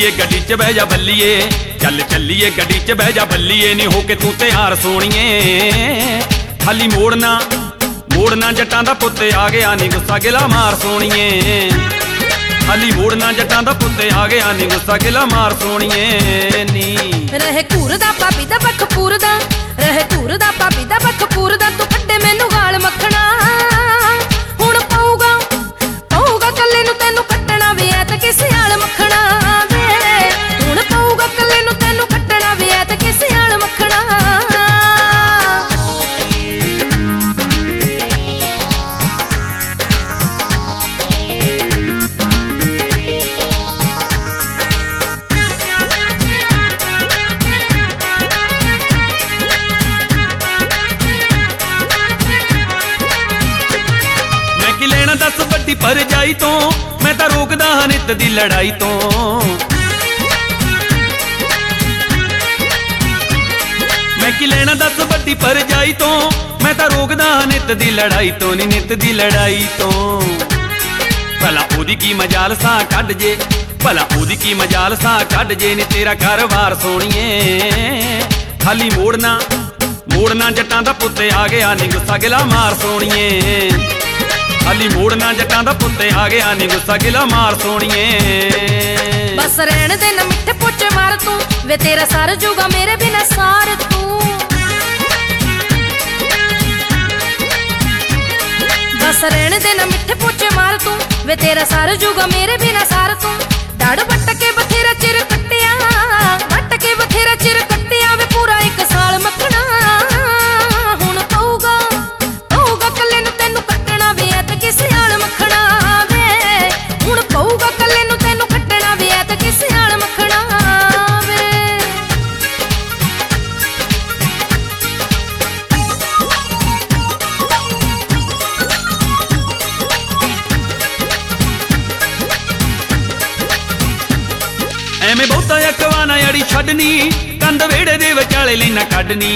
ਚੱਲੀਏ ਗੱਡੀ 'ਚ ਬਹਿ ਜਾ ਬੱਲੀਏ, ਚੱਲ ਚੱਲੀਏ ਗੱਡੀ 'ਚ ਬਹਿ ਜਾ ਬੱਲੀਏ, ਨੀ ਹੋ ਕੇ ਤੂੰ ਤਿਆਰ ਸੋਹਣੀਏ। ਖਾਲੀ ਮੋੜਨਾ ਮੋੜਨਾ ਜੱਟਾਂ ਦਾ ਪੁੱਤ ਆ ਗਿਆ ਨੀ ਗੁੱਸਾ ਗਿਲਾ ਮਾਰ ਸੋਹਣੀਏ। ਖਾਲੀ ਮੋੜਨਾ ਜੱਟਾਂ ਦਾ ਪੁੱਤ ਆ ਗਿਆ ਨੀ ਗੁੱਸਾ ਗਿਲਾ ਮਾਰ ਸੋਹਣੀਏ। ਨੀ ਰਹੇ ਘੂਰਦਾ ਭਾਬੀ ਦਾ ਪੱਖ ਪੂਰਦਾ, ਰਹੇ ਘੂਰਦਾ ਭਾਬੀ ਦਾ ਪੱਖ ਪੂਰਦਾ, ਤੂੰ ਕੱਢੇ ਮੈਨੂੰ ਗਾਲ ਮੱਖਣਾ। ਹੁਣ ਪਊਗਾ ਪਊਗਾ ਕੱਲੇ ਨੂੰ ਤੈਨੂੰ ਕੱਟਣਾ ਵੀ ਐ ਤੇ ਕਿਸੇ ਆਲ ਮੱਖਣਾ ਵੇ। ਹੁਣ ਪਊਗਾ ਕੱਲੇ ਨੂੰ ਤੈਨੂੰ ਕੱਟਣਾ ਵੀ ਐ ਤੇ ਕਿਸੇ ਆਲ ਮੱਖਣਾ। दस बड़ी भरजाई तो मैं तां रोकदा हां नित दी लड़ाई तो। मैं की लेना दस बड़ी भरजाई तो मैं तां रोकदा हां नित दी लड़ाई तो। नी नित दी लड़ाई तो भला ओदी की मजाल सा कढ जे, भला ओदी की मजाल सा कढ जे, नी तेरा घरवार सोहणीए। खाली मोड़ना मोड़ना जट्टां दा पुत्त आ गया नी गुस्सा गिला मार सोहणीए। खाली मोड़ना जट्टां दा पुत्त आ गया नी गुस्सा गिला मार सोहणीए। बस रहने दे ना मिठे पोचे मार तू वे, तेरा सार जूगा मेरे बिना सार तू। बस रहने दे ना मिठे पोचे मार तू वे, तेरा सार जूगा मेरे बिना सार तू। डाड़ बट के बथेरा चिर कट्टिया, बट के बथेरा चिर कट्टिया वे, पूरा एक साल मखना। हुण पऊगा पऊगा कल्ले नूं तैनूं कट्टना वे ऐ ते किसे आल मखना वे। हुण पऊगा कल्ले नूं तैनूं कट्टना वे ऐ ते किसे आल मखना वे। ਐਵੇਂ ਬਹੁਤਾ ਅਕਵਾਨਾ ਅੜੀ ਛੱਡਨੀ, ਕੰਧ ਵੇੜੇ ਦੇ ਵਿਚਾਲੇ ਲੈਣਾ ਕੱਢਨੀ।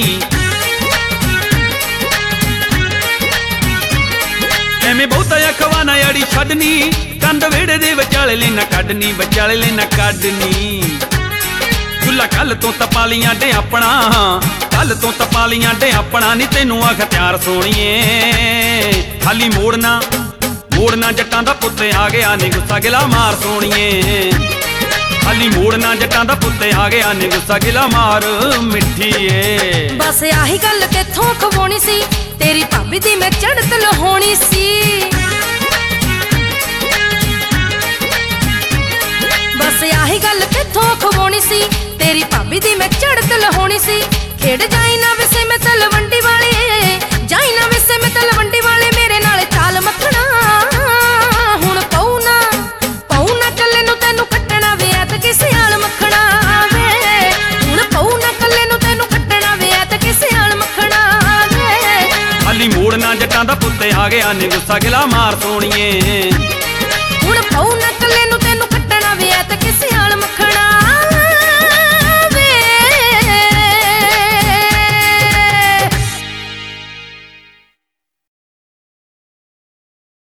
ਐਵੇਂ ਬਹੁਤਾ ਅਕਵਾਨਾ ਅੜੀ ਛੱਡਨੀ, ਕੰਧ ਵੇੜੇ ਦੇ ਵਿਚਾਲੇ ਲੈਣਾ ਕੱਢਨੀ, ਵਿਚਾਲੇ ਲੈਣਾ ਕੱਢਨੀ। ਚੁੱਲਾ ਕੱਲ ਤੋਂ ਤਪਾਲੀਆਂ ਡੇ ਆਪਣਾ, ਕੱਲ ਤੋਂ ਤਪਾਲੀਆਂ ਡੇ ਆਪਣਾ, ਨੀ ਤੈਨੂੰ ਆਖ ਤਿਆਰ ਸੋਹਣੀਏ। ਖਾਲੀ ਮੋੜਨਾ ਮੋੜਨਾ ਜੱਟਾਂ ਦਾ ਪੁੱਤ ਆ ਗਿਆ ਨੀ ਗੁੱਸਾ ਗਿਲਾ ਮਾਰ ਸੋਹਣੀਏ। खाली मोड़ना जट्टां दा पुत्त आ गया नी गुस्सा गिला मार मिठीए। बस आही गल तेथों खवाउणी सी, तेरी भाभी दी मैं चढ़त लहाउणी सी। बस आही गल तेथों खवाउणी सी, तेरी भाभी दी मैं चढ़त लहाउणी सी। खेड जाई ना वैसे मैं तलवंडी वाले, जाई ना वैसे मैं तलवंडी वाले, मेरे नाल चाल मखना। हुण पऊ ना कल्ले नूं तैनूं कट्टना वे ऐ ते किसे आल मखना वे। हुण पऊ ना कल्ले नूं तैनूं कट्टना वे ऐ ते किसे आल मखना वे। खाली मोड़ना जट्टां दा पुत्त आ गया नी गुस्सा गिला मार सोहणीए।